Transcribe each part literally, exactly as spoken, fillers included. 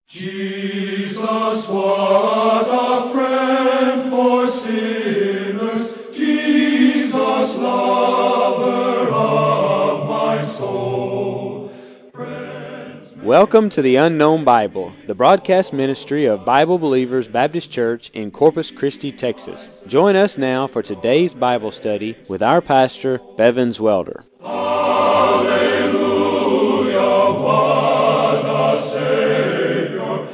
Jesus, what a friend for sinners, Jesus, lover of my soul. Friends, Welcome to the Unknown Bible, the broadcast ministry of Bible Believers Baptist Church in Corpus Christi, Texas. Join us now for today's Bible study with our pastor, Bevins Welder. Hallelujah, what a Savior.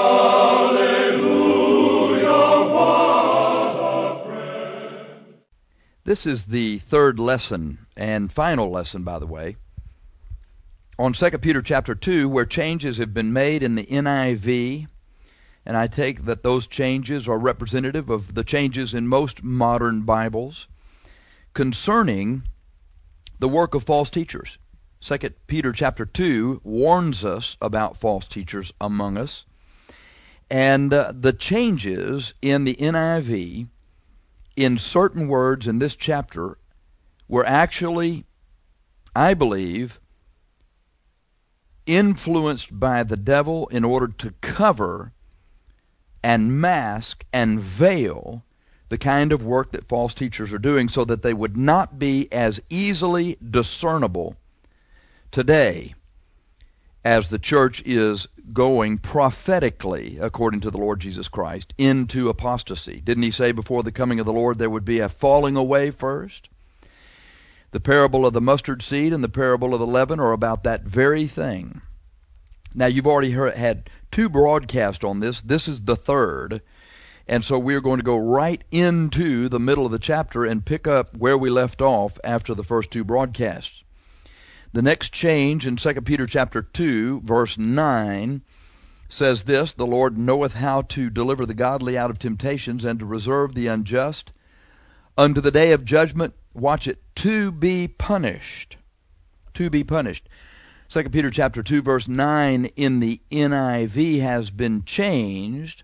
Hallelujah, what a friend. This is the third lesson, and final lesson, by the way, on Second Peter chapter two, where changes have been made in the N I V, and I take that those changes are representative of the changes in most modern Bibles, concerning the work of false teachers. Second Peter chapter two warns us about false teachers among us, and uh, the changes in the N I V in certain words in this chapter were actually, I believe, influenced by the devil in order to cover and mask and veil the kind of work that false teachers are doing, so that they would not be as easily discernible today as the church is going prophetically, according to the Lord Jesus Christ, into apostasy. Didn't he say before the coming of the Lord there would be a falling away first? The parable of the mustard seed and the parable of the leaven are about that very thing. Now, you've already heard, had two broadcasts on this. This is the third. And so we're going to go right into the middle of the chapter and pick up where we left off after the first two broadcasts. The next change in Second Peter chapter two, verse nine, says this: "The Lord knoweth how to deliver the godly out of temptations, and to reserve the unjust unto the day of judgment," watch it, "to be punished." To be punished. Second Peter chapter two, verse nine in the N I V has been changed.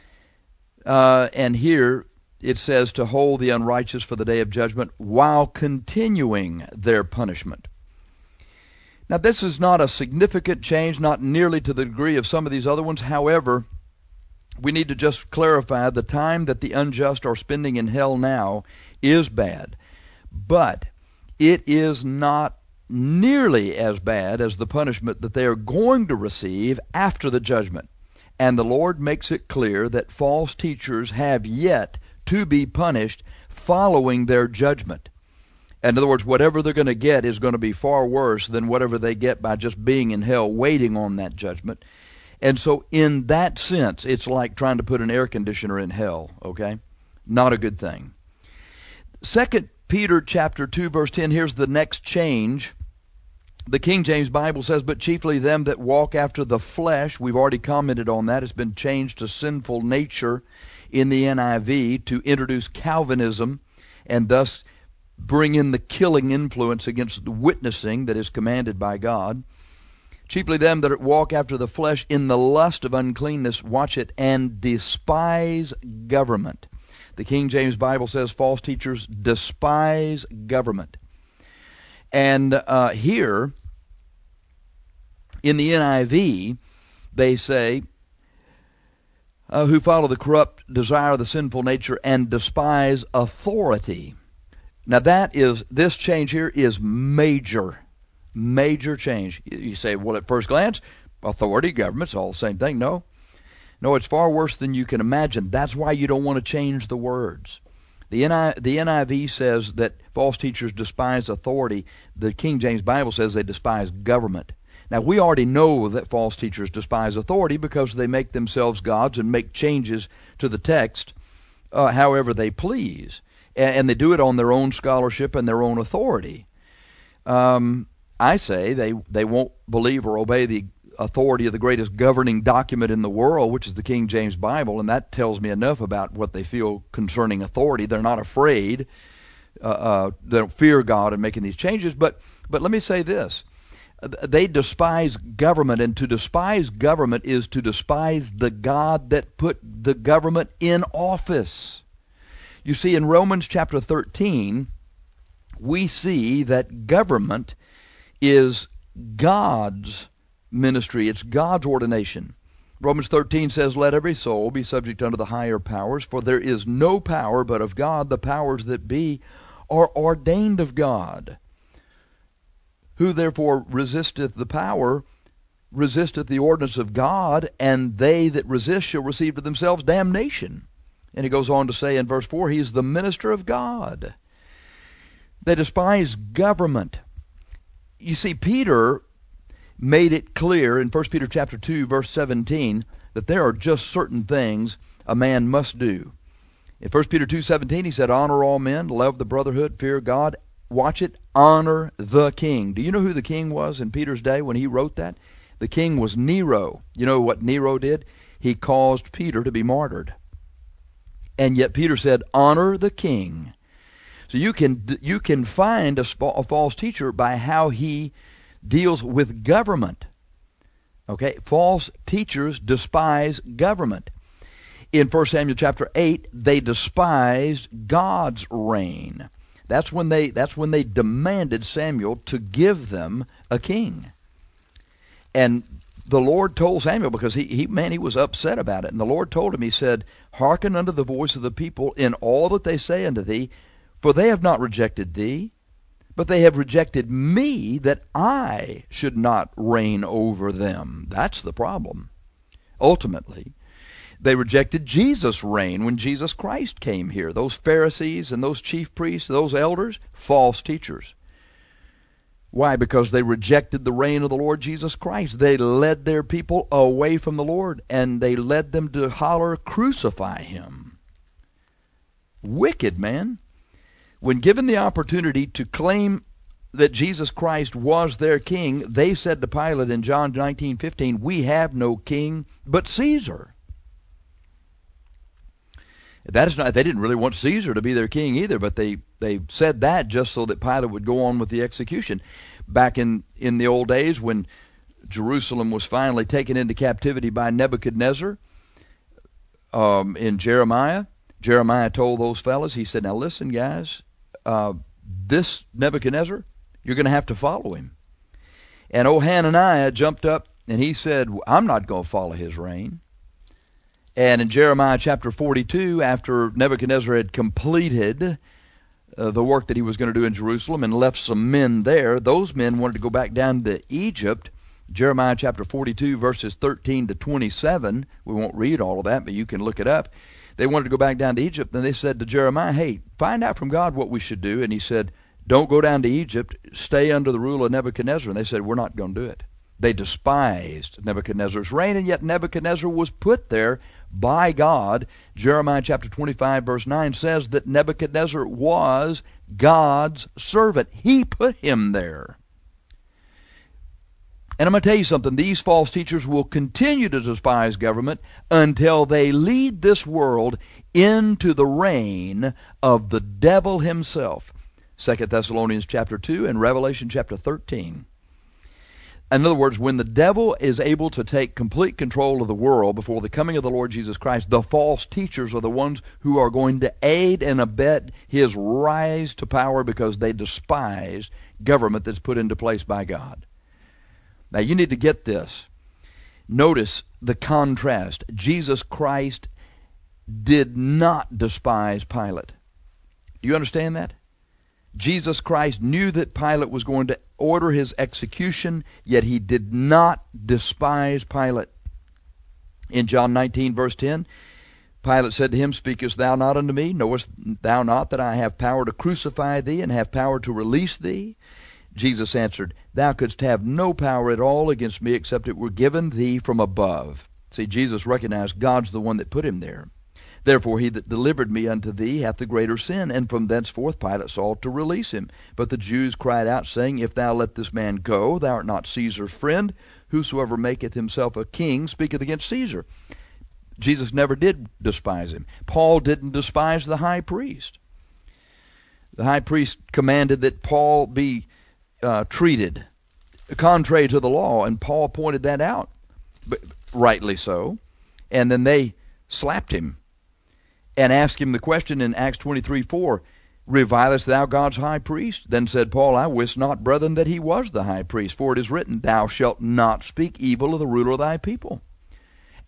Uh, and here it says, "to hold the unrighteous for the day of judgment, while continuing their punishment." Now, this is not a significant change, not nearly to the degree of some of these other ones. However, we need to just clarify the time that the unjust are spending in hell now is bad. But it is not nearly as bad as the punishment that they are going to receive after the judgment. And the Lord makes it clear that false teachers have yet to be punished following their judgment. In other words, whatever they're going to get is going to be far worse than whatever they get by just being in hell waiting on that judgment. And so in that sense, it's like trying to put an air conditioner in hell, okay? Not a good thing. Second Peter chapter two, verse ten, here's the next change. The King James Bible says, "But chiefly them that walk after the flesh." We've already commented on that. It's been changed to sinful nature in the N I V to introduce Calvinism and thus bring in the killing influence against the witnessing that is commanded by God. "Chiefly them that walk after the flesh in the lust of uncleanness," watch it, "and despise government." The King James Bible says false teachers despise government. And uh, here, in the N I V, they say, uh, "who follow the corrupt desire of the sinful nature and despise authority." Now that is, this change here is major, major change. You say, well, at first glance, authority, government's all the same thing. No. No, it's far worse than you can imagine. That's why you don't want to change the words. The N I, the N I V says that false teachers despise authority. The King James Bible says they despise government. Now, we already know that false teachers despise authority because they make themselves gods and make changes to the text uh, however they please. And, and they do it on their own scholarship and their own authority. Um, I say they, they won't believe or obey the authority of the greatest governing document in the world, which is the King James Bible, and that tells me enough about what they feel concerning authority. They're not afraid. Uh, uh, they don't fear God in making these changes. But but let me say this. They despise government, and to despise government is to despise the God that put the government in office. You see, in Romans chapter thirteen, we see that government is God's ministry. It's God's ordination. Romans thirteen says, let every soul be subject unto the higher powers, for there is no power but of God. The powers that be are ordained of God. Who therefore resisteth the power resisteth the ordinance of God, and they that resist shall receive to themselves damnation. And he goes on to say in verse four, he is the minister of God. They despise government. You see, Peter made it clear in First Peter chapter two, verse seventeen, that there are just certain things a man must do. In First Peter two seventeen, he said, honor all men, love the brotherhood, fear God. Watch it, honor the king. Do you know who the king was in Peter's day when he wrote that? The king was Nero. You know what Nero did? He caused Peter to be martyred. And yet Peter said, honor the king. So you can you can find a, a false teacher by how he deals with government. Okay, false teachers despise government. In First Samuel chapter eight, they despised God's reign. That's when they that's when they demanded Samuel to give them a king. And the Lord told Samuel, because he, he man, he was upset about it. And the Lord told him, he said, hearken unto the voice of the people in all that they say unto thee, for they have not rejected thee, but they have rejected me, that I should not reign over them. That's the problem. Ultimately, they rejected Jesus' reign when Jesus Christ came here. Those Pharisees and those chief priests, those elders, false teachers. Why? Because they rejected the reign of the Lord Jesus Christ. They led their people away from the Lord, and they led them to holler, crucify him. Wicked, man. When given the opportunity to claim that Jesus Christ was their king, they said to Pilate in John nineteen fifteen, we have no king but Caesar. That is not, they didn't really want Caesar to be their king either, but they, they said that just so that Pilate would go on with the execution. Back in, in the old days when Jerusalem was finally taken into captivity by Nebuchadnezzar, um, in Jeremiah, Jeremiah told those fellas, he said, now listen guys, uh, this Nebuchadnezzar, you're going to have to follow him. And old Hananiah jumped up and he said, I'm not going to follow his reign. And in Jeremiah chapter forty-two, after Nebuchadnezzar had completed uh, the work that he was going to do in Jerusalem and left some men there, those men wanted to go back down to Egypt. Jeremiah chapter forty-two, verses thirteen to twenty-seven. We won't read all of that, but you can look it up. They wanted to go back down to Egypt, and they said to Jeremiah, hey, find out from God what we should do. And he said, don't go down to Egypt. Stay under the rule of Nebuchadnezzar. And they said, we're not going to do it. They despised Nebuchadnezzar's reign, and yet Nebuchadnezzar was put there by God. Jeremiah chapter twenty-five, verse nine says that Nebuchadnezzar was God's servant. He put him there. And I'm going to tell you something. These false teachers will continue to despise government until they lead this world into the reign of the devil himself. Second Thessalonians chapter two and Revelation chapter thirteen. In other words, when the devil is able to take complete control of the world before the coming of the Lord Jesus Christ, the false teachers are the ones who are going to aid and abet his rise to power because they despise government that's put into place by God. Now, you need to get this. Notice the contrast. Jesus Christ did not despise Pilate. Do you understand that? Jesus Christ knew that Pilate was going to order his execution, yet he did not despise Pilate. In John nineteen, verse ten, Pilate said to him, speakest thou not unto me? Knowest thou not that I have power to crucify thee and have power to release thee? Jesus answered, thou couldst have no power at all against me except it were given thee from above. See, Jesus recognized God's the one that put him there. Therefore he that delivered me unto thee hath the greater sin. And from thenceforth Pilate sought to release him. But the Jews cried out, saying, if thou let this man go, thou art not Caesar's friend. Whosoever maketh himself a king speaketh against Caesar. Jesus never did despise him. Paul didn't despise the high priest. The high priest commanded that Paul be uh, treated contrary to the law, and Paul pointed that out, but rightly so. And then they slapped him and asked him the question in Acts twenty-three four, revilest thou God's high priest? Then said Paul, I wist not, brethren, that he was the high priest, for it is written, thou shalt not speak evil of the ruler of thy people.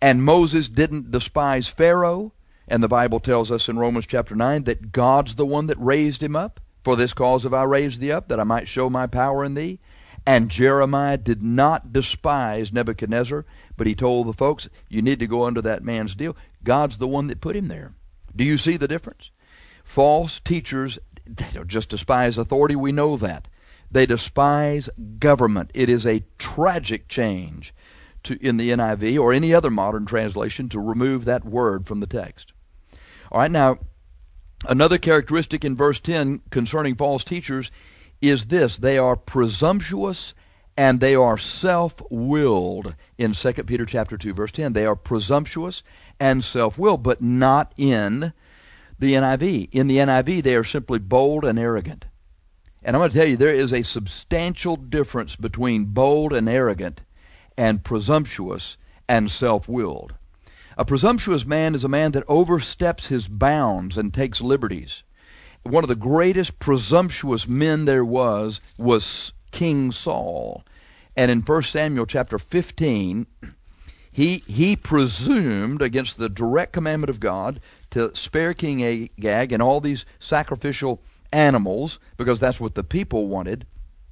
And Moses didn't despise Pharaoh, and the Bible tells us in Romans chapter nine that God's the one that raised him up. For this cause have I raised thee up, that I might show my power in thee. And Jeremiah did not despise Nebuchadnezzar, but he told the folks, you need to go under that man's deal. God's the one that put him there. Do you see the difference? False teachers, they don't just despise authority, we know that. They despise government. It is a tragic change to, in the N I V or any other modern translation, to remove that word from the text. All right, now, another characteristic in verse ten concerning false teachers is this: they are presumptuous and they are self-willed. In Second Peter chapter two, verse ten, they are presumptuous and self-willed, but not in the N I V. In the N I V, they are simply bold and arrogant. And I'm going to tell you, there is a substantial difference between bold and arrogant and presumptuous and self-willed. A presumptuous man is a man that oversteps his bounds and takes liberties. One of the greatest presumptuous men there was was King Saul. And in First Samuel chapter fifteen, he he presumed against the direct commandment of God to spare King Agag and all these sacrificial animals, because that's what the people wanted.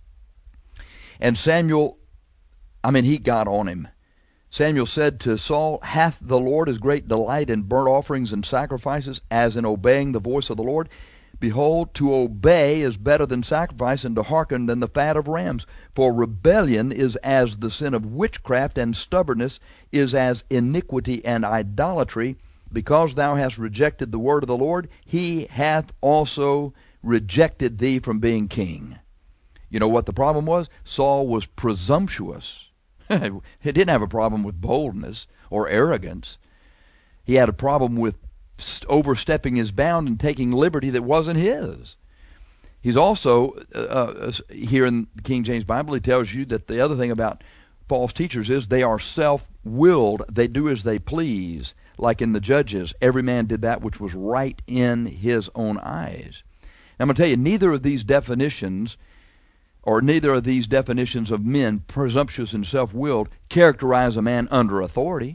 And Samuel, I mean, he got on him. Samuel said to Saul, hath the Lord his great delight in burnt offerings and sacrifices, as in obeying the voice of the Lord? Behold, to obey is better than sacrifice, and to hearken than the fat of rams. For rebellion is as the sin of witchcraft, and stubbornness is as iniquity and idolatry. Because thou hast rejected the word of the Lord, he hath also rejected thee from being king. You know what the problem was? Saul was presumptuous. He didn't have a problem with boldness or arrogance. He had a problem with overstepping his bound and taking liberty that wasn't his. He's also, uh, here in the King James Bible, he tells you that the other thing about false teachers is they are self-willed. They do as they please. Like in the Judges, every man did that which was right in his own eyes. Now, I'm going to tell you, neither of these definitions, or neither of these definitions of men, presumptuous and self-willed, characterize a man under authority,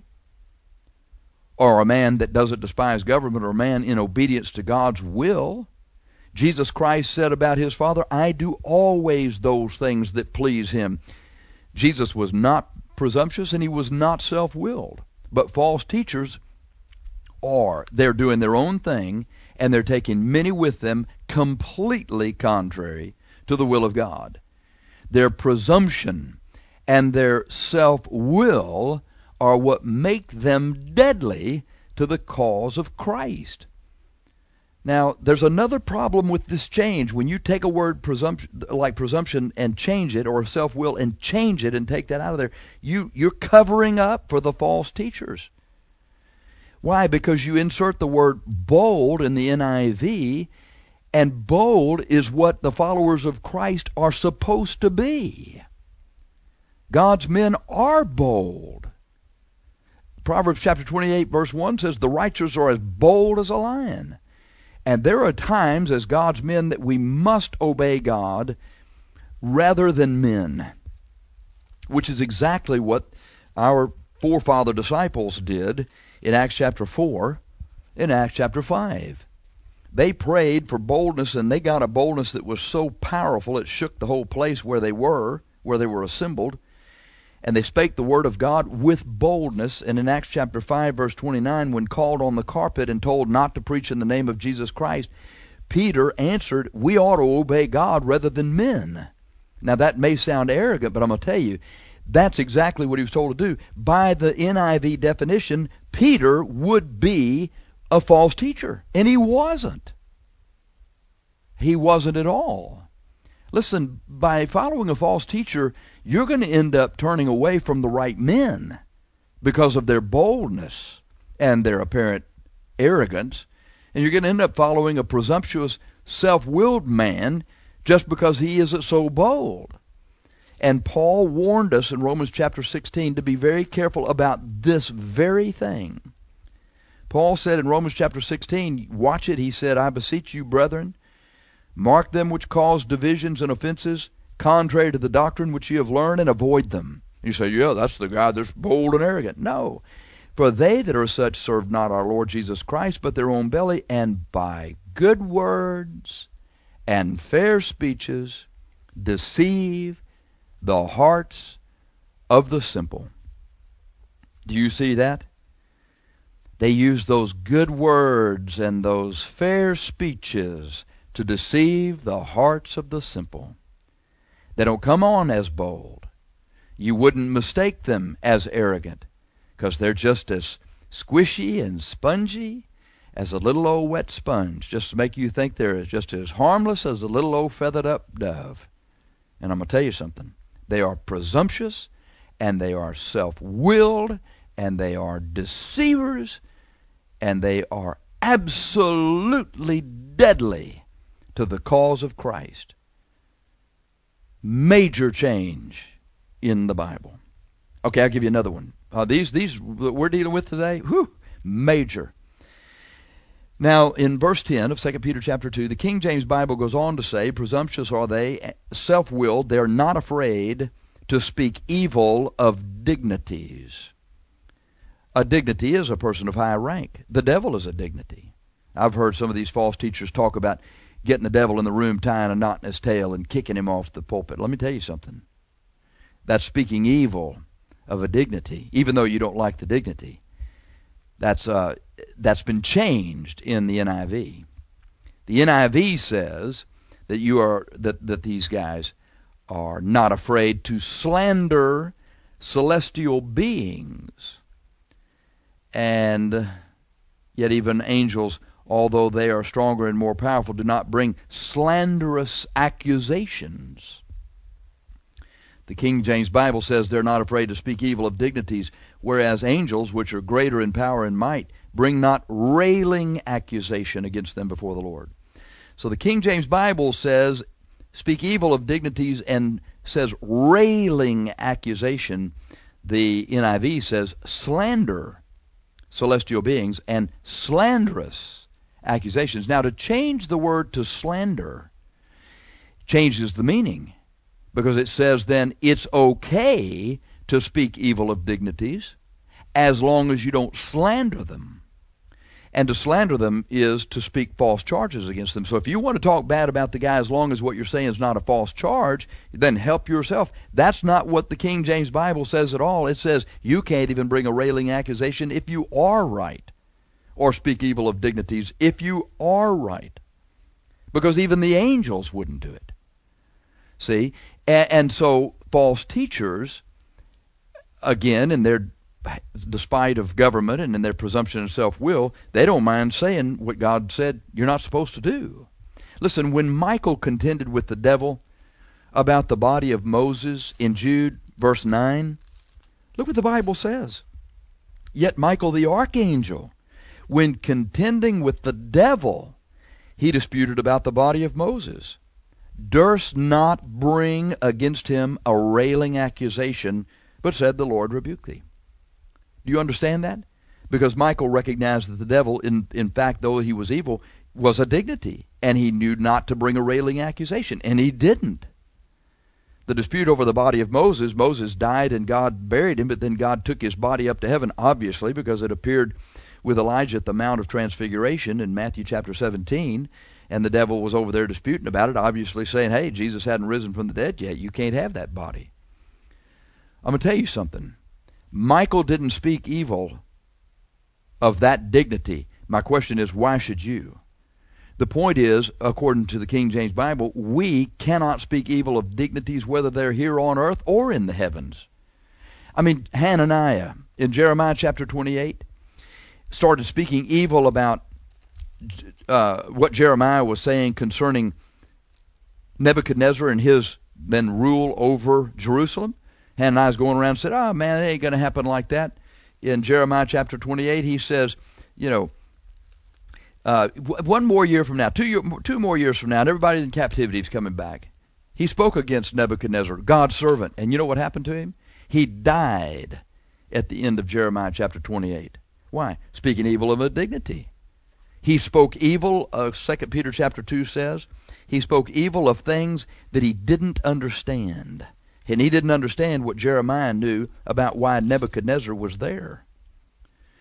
or a man that doesn't despise government, or a man in obedience to God's will. Jesus Christ said about his Father, I do always those things that please him. Jesus was not presumptuous and he was not self-willed. But false teachers are. They're doing their own thing, and they're taking many with them completely contrary to the will of God. Their presumption and their self-will are what make them deadly to the cause of Christ. Now, there's another problem with this change. When you take a word presumption, like presumption and change it, or self-will and change it and take that out of there, you, you're covering up for the false teachers. Why? Because you insert the word bold in the N I V, and bold is what the followers of Christ are supposed to be. God's men are bold. Proverbs chapter twenty-eight verse one says, the righteous are as bold as a lion. And there are times as God's men that we must obey God rather than men, which is exactly what our forefather disciples did in Acts chapter four, in Acts chapter five. They prayed for boldness, and they got a boldness that was so powerful it shook the whole place where they were, where they were assembled. And they spake the word of God with boldness. And in Acts chapter five, verse twenty-nine, when called on the carpet and told not to preach in the name of Jesus Christ, Peter answered, we ought to obey God rather than men. Now that may sound arrogant, but I'm going to tell you, that's exactly what he was told to do. By the N I V definition, Peter would be a false teacher. And he wasn't. He wasn't at all. Listen, by following a false teacher, you're going to end up turning away from the right men because of their boldness and their apparent arrogance. And you're going to end up following a presumptuous, self-willed man just because he isn't so bold. And Paul warned us in Romans chapter sixteen to be very careful about this very thing. Paul said in Romans chapter sixteen, watch it, he said, I beseech you, brethren, mark them which cause divisions and offenses, contrary to the doctrine which ye have learned, and avoid them. You say, yeah, that's the guy that's bold and arrogant. No. For they that are such serve not our Lord Jesus Christ, but their own belly, and by good words and fair speeches deceive the hearts of the simple. Do you see that? They use those good words and those fair speeches to deceive the hearts of the simple. They don't come on as bold. You wouldn't mistake them as arrogant, because they're just as squishy and spongy as a little old wet sponge, just to make you think they're just as harmless as a little old feathered up dove. And I'm going to tell you something. They are presumptuous, and they are self-willed, and they are deceivers, and they are absolutely deadly to the cause of Christ. Major change in the Bible. Okay, I'll give you another one. Uh, these these that we're dealing with today, whew, major. Now, in verse ten of Second Peter chapter two, the King James Bible goes on to say, presumptuous are they, self-willed, they're not afraid to speak evil of dignities. A dignity is a person of high rank. The devil is a dignity. I've heard some of these false teachers talk about getting the devil in the room, tying a knot in his tail, and kicking him off the pulpit. Let me tell you something. That's speaking evil of a dignity, even though you don't like the dignity. That's uh, that's been changed in the N I V. The N I V says that you are that, that these guys are not afraid to slander celestial beings, and yet even angels, although they are stronger and more powerful, do not bring slanderous accusations. The King James Bible says they're not afraid to speak evil of dignities, whereas angels, which are greater in power and might, bring not railing accusation against them before the Lord. So the King James Bible says, speak evil of dignities, and says railing accusation. The N I V says slander celestial beings and slanderous accusations. Now, to change the word to slander changes the meaning, because it says then it's okay to speak evil of dignities as long as you don't slander them. And to slander them is to speak false charges against them. So if you want to talk bad about the guy as long as what you're saying is not a false charge, then help yourself. That's not what the King James Bible says at all. It says you can't even bring a railing accusation if you are right, or speak evil of dignities if you are right, because even the angels wouldn't do it. See? And, and so false teachers, again, in their despite of government and in their presumption and self-will, they don't mind saying what God said you're not supposed to do. Listen, when Michael contended with the devil about the body of Moses in Jude verse nine, look what the Bible says. Yet Michael the archangel, when contending with the devil, he disputed about the body of Moses, durst not bring against him a railing accusation, but said, the Lord rebuke thee. Do you understand that? Because Michael recognized that the devil, in, in fact, though he was evil, was a dignity, and he knew not to bring a railing accusation, and he didn't. The dispute over the body of Moses, Moses died and God buried him, but then God took his body up to heaven, obviously, because it appeared with Elijah at the Mount of Transfiguration in Matthew chapter seventeen, and the devil was over there disputing about it, obviously saying, hey, Jesus hadn't risen from the dead yet. You can't have that body. I'm going to tell you something. Michael didn't speak evil of that dignity. My question is, why should you? The point is, according to the King James Bible, we cannot speak evil of dignities whether they're here on earth or in the heavens. I mean, Hananiah in Jeremiah chapter twenty-eight started speaking evil about uh, what Jeremiah was saying concerning Nebuchadnezzar and his then rule over Jerusalem. Hananiah's going around and said, oh, man, it ain't going to happen like that. In Jeremiah chapter twenty-eight, he says, you know, uh, one more year from now, two, year, two more years from now, and everybody in captivity is coming back. He spoke against Nebuchadnezzar, God's servant. And you know what happened to him? He died at the end of Jeremiah chapter twenty-eight. Why? Speaking evil of a dignity. He spoke evil, uh, Second Peter chapter two says, he spoke evil of things that he didn't understand. And he didn't understand what Jeremiah knew about why Nebuchadnezzar was there.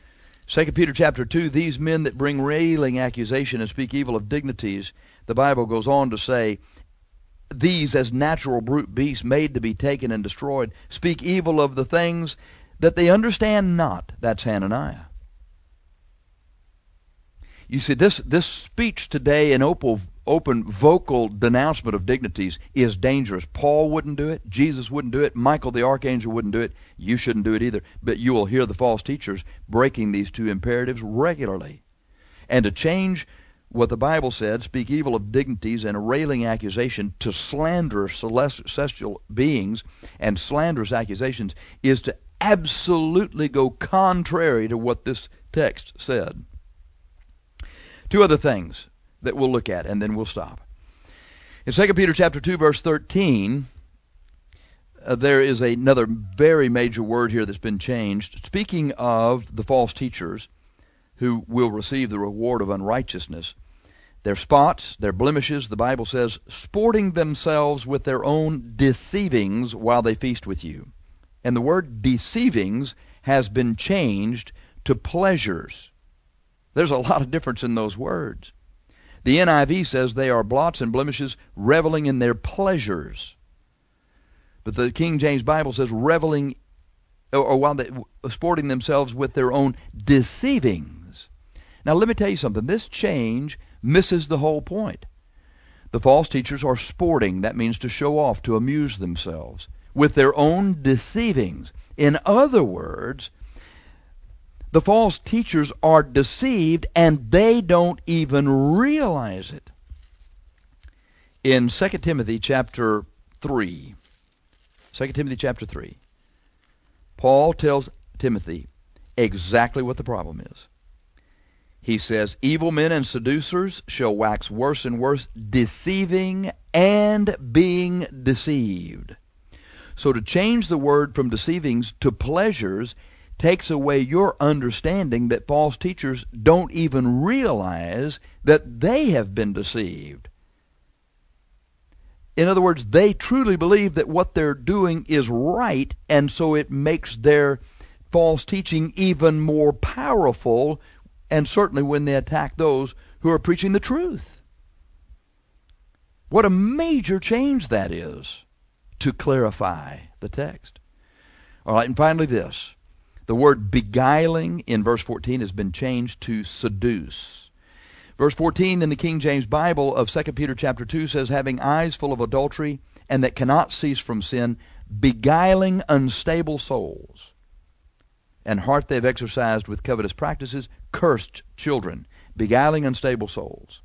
Second Peter chapter two, these men that bring railing accusation and speak evil of dignities, the Bible goes on to say, these as natural brute beasts made to be taken and destroyed, speak evil of the things that they understand not. That's Hananiah. You see, this, this speech today in open, open vocal denouncement of dignities is dangerous. Paul wouldn't do it. Jesus wouldn't do it. Michael the archangel wouldn't do it. You shouldn't do it either. But you will hear the false teachers breaking these two imperatives regularly. And to change what the Bible said, speak evil of dignities and a railing accusation to slanderous celestial beings and slanderous accusations is to absolutely go contrary to what this text said. Two other things that we'll look at, and then we'll stop. In Second Peter chapter two, verse thirteen, uh, there is another very major word here that's been changed. Speaking of the false teachers who will receive the reward of unrighteousness, their spots, their blemishes, the Bible says, sporting themselves with their own deceivings while they feast with you. And the word deceivings has been changed to pleasures. There's a lot of difference in those words. The N I V says they are blots and blemishes, reveling in their pleasures. But the King James Bible says reveling, or, or while they sporting themselves with their own deceivings. Now let me tell you something. This change misses the whole point. The false teachers are sporting. That means to show off, to amuse themselves with their own deceivings. In other words, the false teachers are deceived and they don't even realize it. In Second Timothy chapter three, Second Timothy chapter three, Paul tells Timothy exactly what the problem is. He says, evil men and seducers shall wax worse and worse, deceiving and being deceived. So to change the word from deceivings to pleasures takes away your understanding that false teachers don't even realize that they have been deceived. In other words, they truly believe that what they're doing is right, and so it makes their false teaching even more powerful, and certainly when they attack those who are preaching the truth. What a major change that is to clarify the text. All right, and finally this. The word beguiling in verse fourteen has been changed to seduce. Verse fourteen in the King James Bible of Second Peter chapter two says, having eyes full of adultery and that cannot cease from sin, beguiling unstable souls, and heart they've exercised with covetous practices, cursed children, beguiling unstable souls.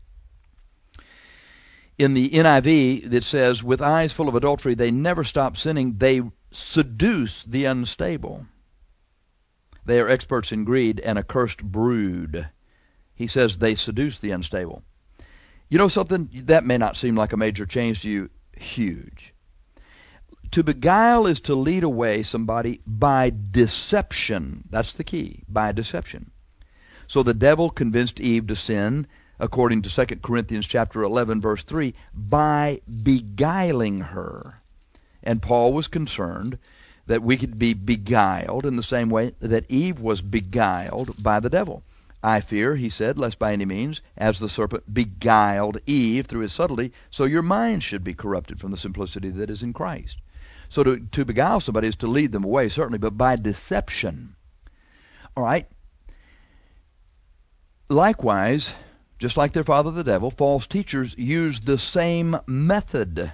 In the N I V it says, with eyes full of adultery, they never stop sinning, they seduce the unstable. They are experts in greed and a cursed brood. He says they seduce the unstable. You know something? That may not seem like a major change to you. Huge. To beguile is to lead away somebody by deception. That's the key, by deception. So the devil convinced Eve to sin, according to Second Corinthians chapter eleven, verse three, by beguiling her. And Paul was concerned that we could be beguiled in the same way that Eve was beguiled by the devil. I fear, he said, lest by any means, as the serpent beguiled Eve through his subtlety, so your mind should be corrupted from the simplicity that is in Christ. So to, to beguile somebody is to lead them away, certainly, but by deception. All right? Likewise, just like their father the devil, false teachers use the same method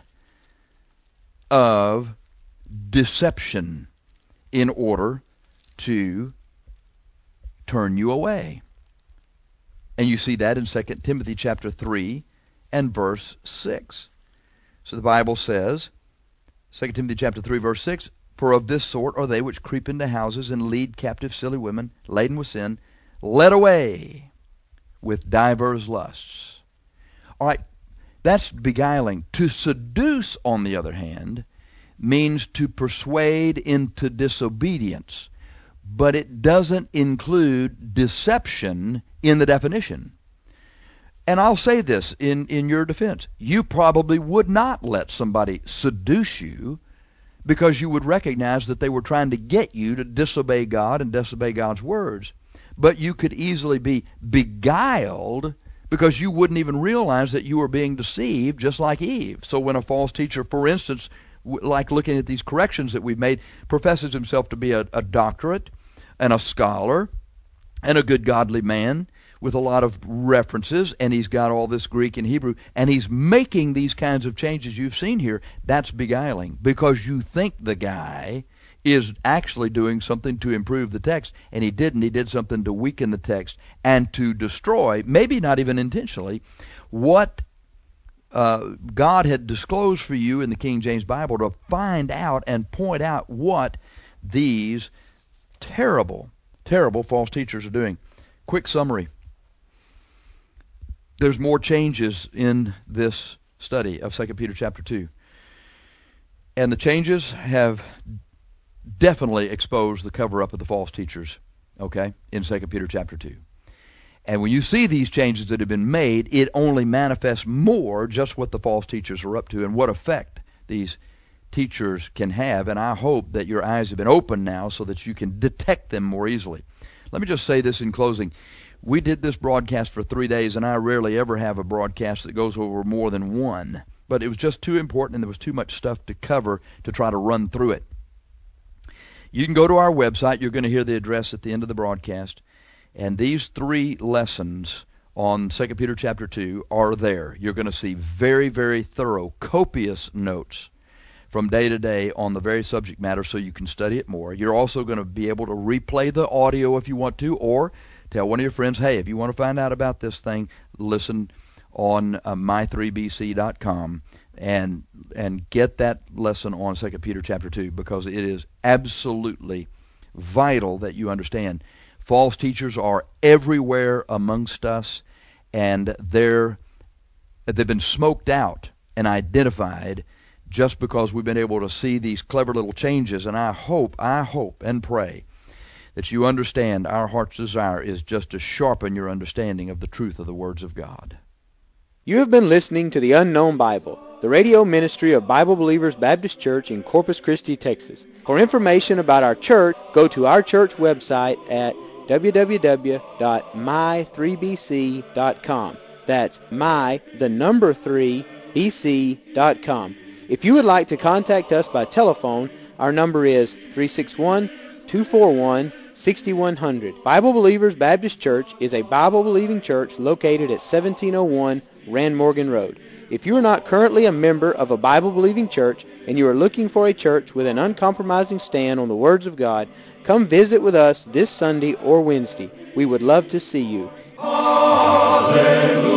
of deception in order to turn you away. And you see that in Second Timothy chapter three and verse six. So the Bible says, Second Timothy chapter three, verse six, for of this sort are they which creep into houses and lead captive silly women, laden with sin, led away with divers lusts. All right, that's beguiling. To seduce, on the other hand, means to persuade into disobedience, but it doesn't include deception in the definition. And I'll say this in, in your defense. You probably would not let somebody seduce you because you would recognize that they were trying to get you to disobey God and disobey God's words. but you could easily be beguiled because you wouldn't even realize that you were being deceived, just like Eve. So when a false teacher, for instance, w- like looking at these corrections that we've made, professes himself to be a, a doctorate and a scholar and a good godly man with a lot of references, and he's got all this Greek and Hebrew, and he's making these kinds of changes you've seen here, that's beguiling, because you think the guy is actually doing something to improve the text, and he didn't. He did something to weaken the text and to destroy, maybe not even intentionally, what uh, God had disclosed for you in the King James Bible, to find out and point out what these terrible, terrible false teachers are doing. Quick summary. There's more changes in this study of Second Peter chapter two. And the changes have definitely exposed the cover-up of the false teachers, okay, in Second Peter chapter two. And when you see these changes that have been made, it only manifests more just what the false teachers are up to and what effect these teachers can have. And I hope that your eyes have been opened now so that you can detect them more easily. Let me just say this in closing. We did this broadcast for three days, and I rarely ever have a broadcast that goes over more than one. But it was just too important, and there was too much stuff to cover to try to run through it. You can go to our website. You're going to hear the address at the end of the broadcast. And these three lessons on Second Peter chapter two are there. You're going to see very, very thorough, copious notes from day to day on the very subject matter so you can study it more. You're also going to be able to replay the audio if you want to, or tell one of your friends, hey, if you want to find out about this thing, listen on uh, my three b c dot com and and get that lesson on Second Peter chapter two, because it is absolutely vital that you understand. False teachers are everywhere amongst us, and they're they've been smoked out and identified just because we've been able to see these clever little changes. And I hope, I hope and pray that you understand our heart's desire is just to sharpen your understanding of the truth of the words of God. You have been listening to The Unknown Bible, the radio ministry of Bible Believers Baptist Church in Corpus Christi, Texas. For information about our church, go to our church website at w w w dot my three b c dot com. That's my, the number three, b c dot com. If you would like to contact us by telephone, our number is three six one, two four one, six one zero zero. Bible Believers Baptist Church is a Bible-believing church located at seventeen oh one Rand Morgan Road. If you are not currently a member of a Bible-believing church and you are looking for a church with an uncompromising stand on the words of God, come visit with us this Sunday or Wednesday. We would love to see you. Hallelujah.